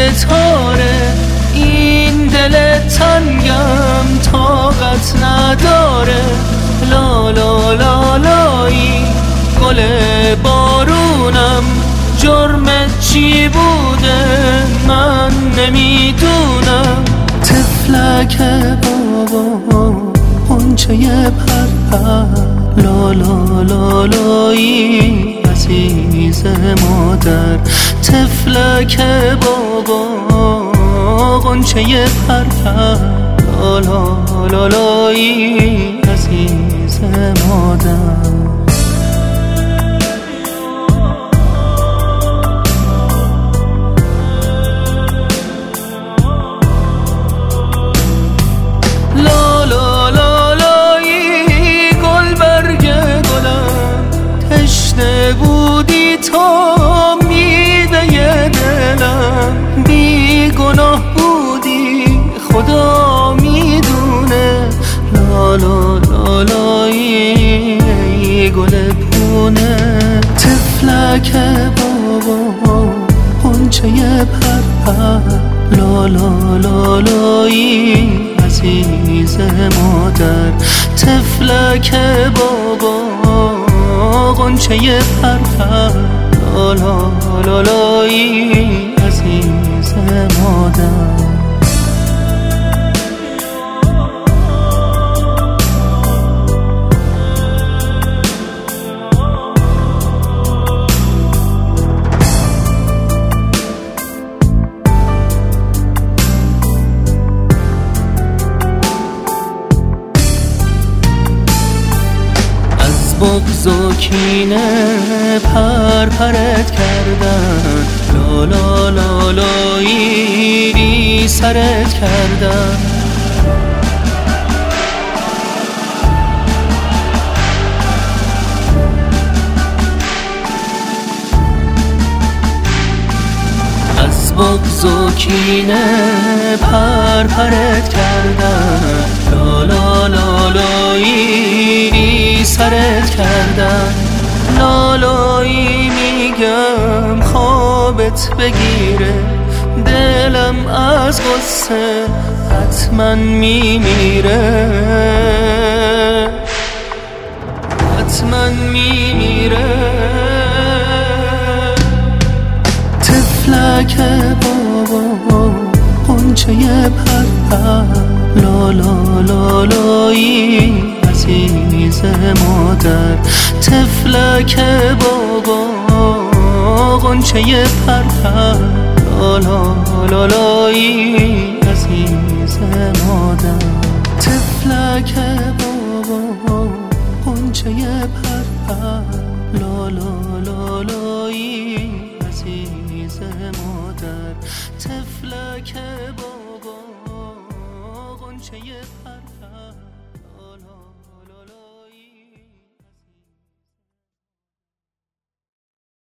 تاره، این دل تنگم طاقت نداره. لا لا لا لایی گل بارونم، جرمت چی بوده من نمیدونم. تفلک بابا غنچه پرپر، لا لا لا لایی عزیز مادر. تفلک بابا غنچه پرپر، لا لا لا لایی عزیز مادر. بودی تو میوه دلم، بی گناه بودی خدا میدونه. لا لا لا لایی گل پونه. تفلک بابا غنچه پرپر، لا لا لا لایی عزیز مادر. تفلک بابا غنچه پرپر، لا لا لا لایی عزیز مادر. بغض و کینه پرپرت کردن، لا لا لا لایی بی سرت کردن. از بغض و کینه پرپرت کردن، لا لا لا لایی بی سرت کردن. لالایی میگم خوابت بگیره، دلم از غصه حتما میمیره، حتما میمیره. تفلک بابا غنچه پرپر، لا لا لا لایی عزیز مادر. تفلک بابا غنچه پرپر، لا لا لا لایی عزیز مادر. تفلک بابا غنچه پرپر، لا لا لا لایی عزیز مادر. تفلک بابا غنچه پرپر.